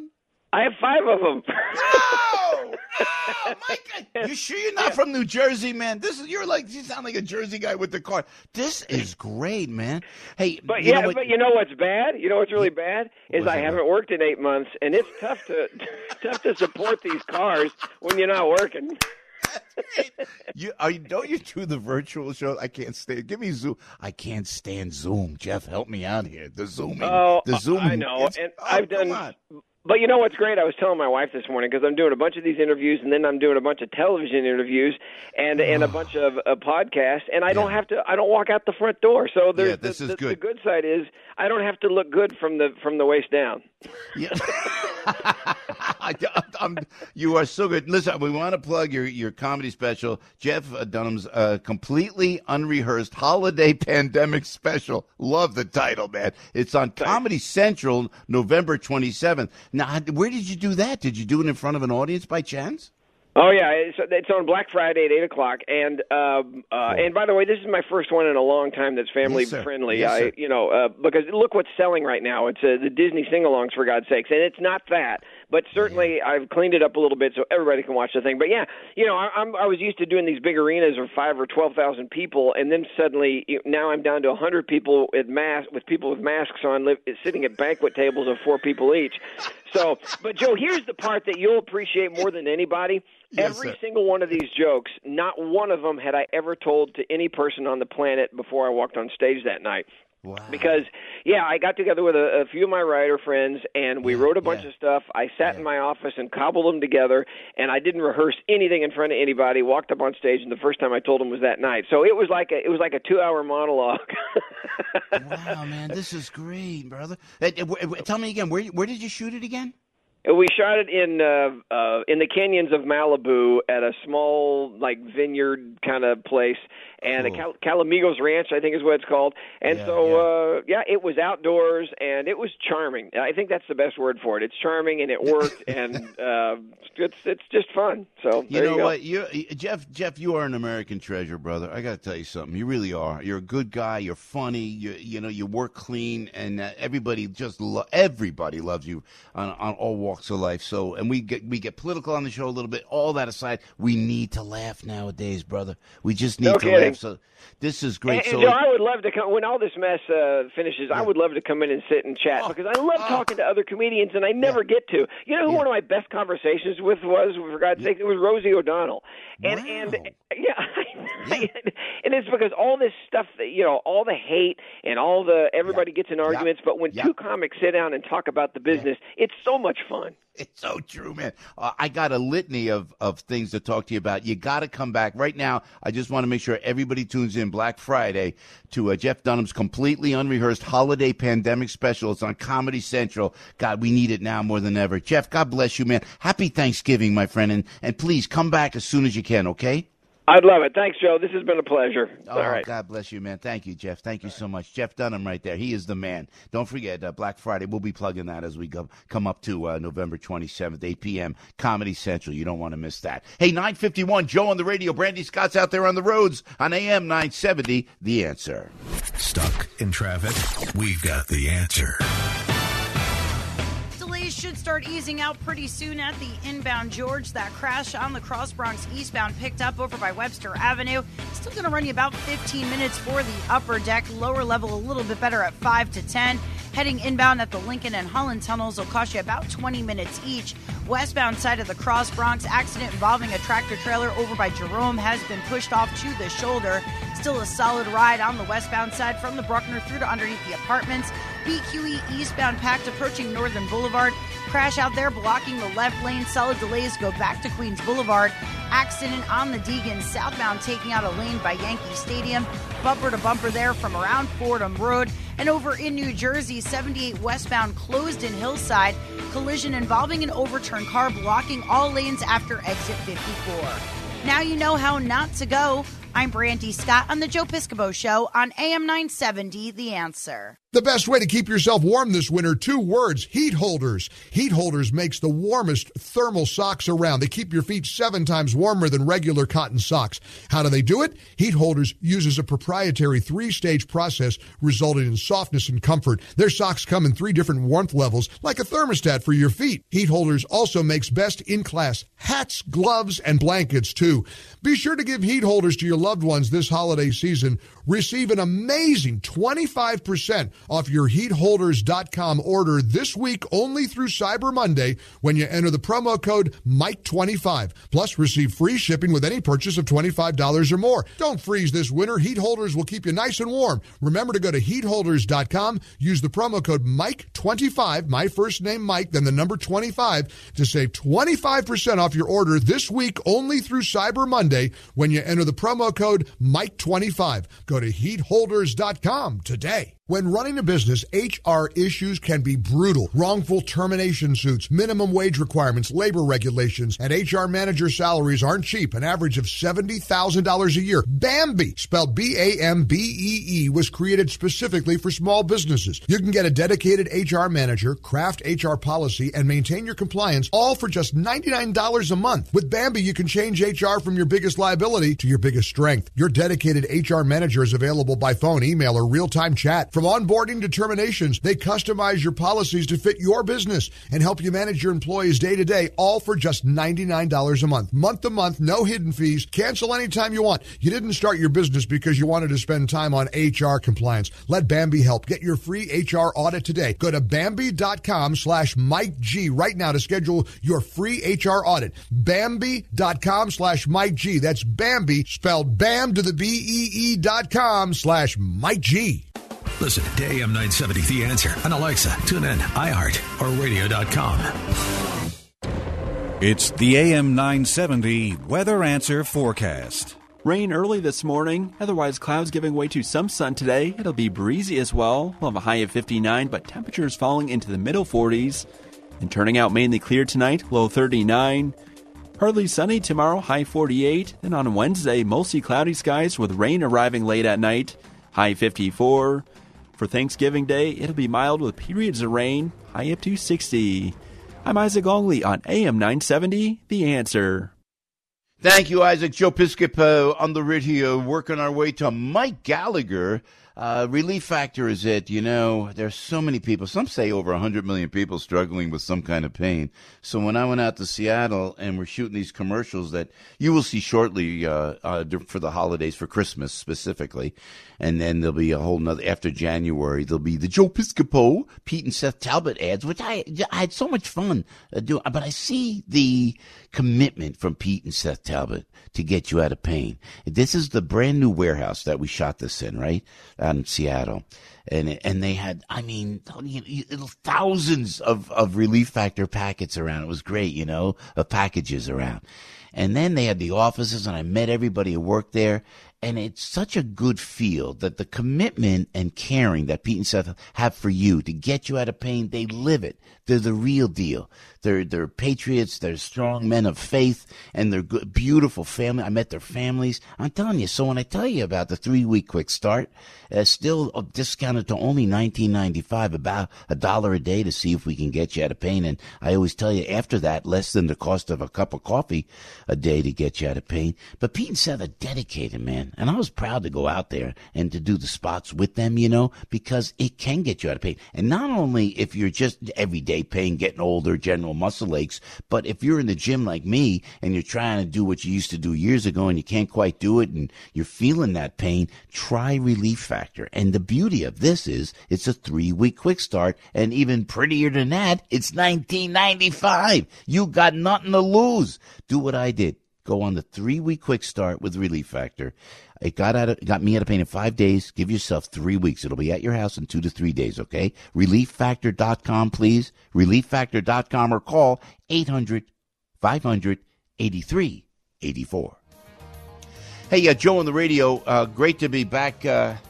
I have five of them. Oh, oh my God! You sure you're not from New Jersey, man? This is you're like you sound like a Jersey guy with the car. This is great, man. Hey, but you yeah, know what? but you know what's bad? You know what's really bad is What's I that? haven't worked in eight months, and it's tough to tough to support these cars when you're not working. You are you don't you do the virtual show? I can't stand. Give me Zoom. I can't stand Zoom. Jeff, help me out here. The Zooming. Oh, the Zooming. I know, It's- and oh, I've come done. on. But you know what's great? I was telling my wife this morning because I'm doing a bunch of these interviews, and then I'm doing a bunch of television interviews, and and a bunch of uh, podcasts, and I don't have to. I don't walk out the front door. So there's Yeah, this the, is the, good. the good side is I don't have to look good from the from the waist down. Yeah. I, I'm, you are so good. Listen, we want to plug your, your comedy special, Jeff Dunham's uh, completely unrehearsed holiday pandemic special. Love the title, man. It's on Comedy Central, November twenty-seventh. Now, where did you do that? Did you do it in front of an audience by chance? Oh yeah, it's, it's on Black Friday at eight o'clock, and um, uh, and by the way, this is my first one in a long time that's family Yes, sir. friendly. Yes, I, sir. you know, uh, because look what's selling right now. It's uh, the Disney sing-alongs, for God's sakes, and it's not that, but certainly I've cleaned it up a little bit so everybody can watch the thing. But yeah, you know, I, I'm I was used to doing these big arenas of five or twelve thousand people, and then suddenly you, now I'm down to a hundred people with mask with people with masks on, live, sitting at banquet tables of four people each. So, but Joe, here's the part that you'll appreciate more than anybody. Yes, Every sir. single one of these jokes, not one of them had I ever told to any person on the planet before I walked on stage that night. Wow. Because, yeah, I got together with a, a few of my writer friends, and we Yeah, wrote a bunch yeah. of stuff. I sat Yeah. in my office and cobbled them together, and I didn't rehearse anything in front of anybody. Walked up on stage, and the first time I told them was that night. So it was like a it was like a two-hour monologue. Wow, man, this is great, brother. Uh, uh, w- w- tell me again, where where did you shoot it again? We shot it in uh, uh, in the canyons of Malibu at a small like vineyard kind of place, and Cool. a Cal- Calamigos Ranch, I think is what it's called. And Yeah, so, yeah. Uh, yeah, it was outdoors, and it was charming. I think that's the best word for it. It's charming, and it worked, and uh, it's it's just fun. So You there know you go. what, you Jeff? Jeff, you are an American treasure, brother. I got to tell you something. You really are. You're a good guy. You're funny. You you know you work clean, and uh, everybody just lo- everybody loves you on on all walks of life. So, and we get we get political on the show a little bit. All that aside, we need to laugh nowadays, brother. We just need No to kidding. laugh. So this is great. And, so and Joe, I would love to come when all this mess uh, finishes. I would love to come in and sit and chat Oh, because I love oh. talking to other comedians, and I never get to. You know who Yeah. one of my best conversations with was, for God's sake, it was Rosie O'Donnell. And Wow. and yeah, and it's because all this stuff that you know, all the hate and all the everybody gets in arguments, but when Yep. two comics sit down and talk about the business, it's so much fun. It's so true, man. Uh, I got a litany of, of things to talk to you about. You got to come back right now. I just want to make sure everybody tunes in Black Friday to uh, Jeff Dunham's completely unrehearsed holiday pandemic special. It's on Comedy Central. God, we need it now more than ever. Jeff, God bless you, man. Happy Thanksgiving, my friend, and and please come back as soon as you can. Okay? I'd love it. Thanks, Joe. This has been a pleasure. Oh, All right. God bless you, man. Thank you, Jeff. Thank you so much. Jeff Dunham right there. He is the man. Don't forget, uh, Black Friday, we'll be plugging that as we go, come up to uh, November twenty-seventh, eight p.m., Comedy Central. You don't want to miss that. Hey, nine fifty-one, Joe on the radio. Brandy Scott's out there on the roads on A M nine seventy, The Answer. Stuck in traffic? We've got the answer. Delays should start easing out pretty soon at the inbound George. That crash on the Cross Bronx eastbound picked up over by Webster Avenue. Still going to run you about fifteen minutes for the upper deck. Lower level a little bit better at five to ten. Heading inbound at the Lincoln and Holland tunnels will cost you about twenty minutes each. Westbound side of the Cross Bronx, accident involving a tractor trailer over by Jerome has been pushed off to the shoulder. Still a solid ride on the westbound side from the Bruckner through to underneath the apartments. B Q E eastbound packed approaching Northern Boulevard. Crash out there blocking the left lane. Solid delays go back to Queens Boulevard. Accident on the Deegan southbound taking out a lane by Yankee Stadium. Bumper to bumper there from around Fordham Road. And over in New Jersey, seventy-eight westbound closed in Hillside. Collision involving an overturned car blocking all lanes after exit fifty-four. Now you know how not to go. I'm Brandy Scott on the Joe Piscopo Show on A M nine seventy, The Answer. The best way to keep yourself warm this winter, two words, Heat Holders. Heat Holders makes the warmest thermal socks around. They keep your feet seven times warmer than regular cotton socks. How do they do it? Heat Holders uses a proprietary three-stage process resulting in softness and comfort. Their socks come in three different warmth levels, like a thermostat for your feet. Heat Holders also makes best-in-class hats, gloves, and blankets, too. Be sure to give Heat Holders to your loved ones this holiday season. Receive an amazing twenty-five percent off your heat holders dot com order this week only through Cyber Monday when you enter the promo code Mike twenty-five. Plus, receive free shipping with any purchase of twenty-five dollars or more. Don't freeze this winter. Heat Holders will keep you nice and warm. Remember to go to heat holders dot com, use the promo code Mike twenty-five, my first name Mike, then the number twenty-five, to save twenty-five percent off your order this week only through Cyber Monday when you enter the promo code Mike twenty-five. Go to heat holders dot com today. When running a business, H R issues can be brutal. Wrongful termination suits, minimum wage requirements, labor regulations, and H R manager salaries aren't cheap, an average of seventy thousand dollars a year. Bambee, spelled B A M B E E, was created specifically for small businesses. You can get a dedicated H R manager, craft H R policy, and maintain your compliance, all for just ninety-nine dollars a month. With Bambee, you can change H R from your biggest liability to your biggest strength. Your dedicated H R manager is available by phone, email, or real-time chat. From onboarding to terminations, they customize your policies to fit your business and help you manage your employees day to day, all for just ninety-nine dollars a month. Month to month, no hidden fees. Cancel anytime you want. You didn't start your business because you wanted to spend time on H R compliance. Let Bambee help. Get your free H R audit today. Go to Bambee dot com slash Mike G right now to schedule your free H R audit. Bambee dot com slash Mike G. That's Bambee, spelled BAM to the B E E dot com slash Mike G. Listen to A M nine seventy, The Answer, on Alexa, TuneIn, iHeart, or radio dot com. It's the A M nine seventy Weather Answer Forecast. Rain early this morning, otherwise clouds giving way to some sun today. It'll be breezy as well. We'll have a high of fifty-nine, but temperatures falling into the middle forties. And turning out mainly clear tonight, low thirty-nine. Partly sunny tomorrow, high forty-eight. Then on Wednesday, mostly cloudy skies with rain arriving late at night, high fifty-four. For Thanksgiving Day, it'll be mild with periods of rain, high up to sixty. I'm Isaac Longley on A M nine seventy, The Answer. Thank you, Isaac. Joe Piscopo on the radio, working our way to Mike Gallagher. Uh, relief factor is it. You know, there's so many people, some say over one hundred million people struggling with some kind of pain. So when I went out to Seattle and we're shooting these commercials that you will see shortly uh, uh, for the holidays, for Christmas specifically, and then there'll be a whole nother, after January, there'll be the Joe Piscopo, Pete and Seth Talbot ads, which I, I had so much fun uh, doing. But I see the commitment from Pete and Seth Talbot to get you out of pain. This is the brand new warehouse that we shot this in, right? Out in Seattle. And and they had, I mean, thousands of, of Relief Factor packets around. It was great, you know, of packages around. And then they had the offices, and I met everybody who worked there. And it's such a good feel that the commitment and caring that Pete and Seth have for you to get you out of pain, they live it. They're the real deal. They're they're patriots. They're strong men of faith, and they're good, beautiful family. I met their families. I'm telling you. So when I tell you about the three-week quick start, uh, still discounted to only nineteen ninety-five, about a dollar a day to see if we can get you out of pain. And I always tell you, after that, less than the cost of a cup of coffee a day to get you out of pain. But Pete and Seth are dedicated, man. And I was proud to go out there and to do the spots with them, you know, because it can get you out of pain. And not only if you're just everyday pain, getting older, general muscle aches, but if you're in the gym like me and you're trying to do what you used to do years ago and you can't quite do it and you're feeling that pain, try Relief Factor. And the beauty of this is it's a three-week quick start, and even prettier than that, it's nineteen ninety-five. You got nothing to lose. Do what I did. Go on the three-week quick start with Relief Factor. It got out of, got me out of pain in five days. Give yourself three weeks. It'll be at your house in two to three days, okay? relief factor dot com, please. relief factor dot com, or call eight hundred, five hundred, eighty-three eighty-four. Hey, uh, Joe on the radio. Uh, great to be back uh,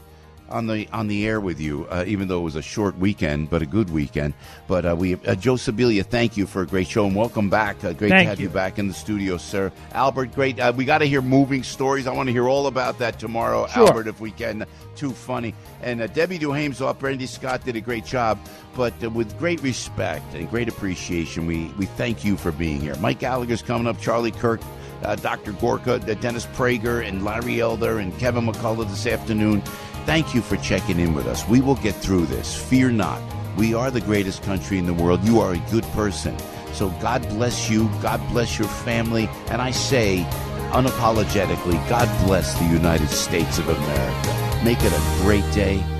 on the on the air with you, uh, even though it was a short weekend, but a good weekend. But uh, we, uh, Joe Sibilia, thank you for a great show, and welcome back. Uh, great thank to have you. you back in the studio, sir. Albert, great. Uh, we got to hear moving stories. I want to hear all about that tomorrow, sure. Albert, if we can. Too funny. And uh, Debbie Duhame's off. Brandy Scott did a great job. But uh, with great respect and great appreciation, we, we thank you for being here. Mike Gallagher's coming up, Charlie Kirk, uh, Doctor Gorka, uh, Dennis Prager, and Larry Elder, and Kevin McCullough this afternoon. Thank you for checking in with us. We will get through this. Fear not. We are the greatest country in the world. You are a good person. So God bless you. God bless your family. And I say, unapologetically, God bless the United States of America. Make it a great day.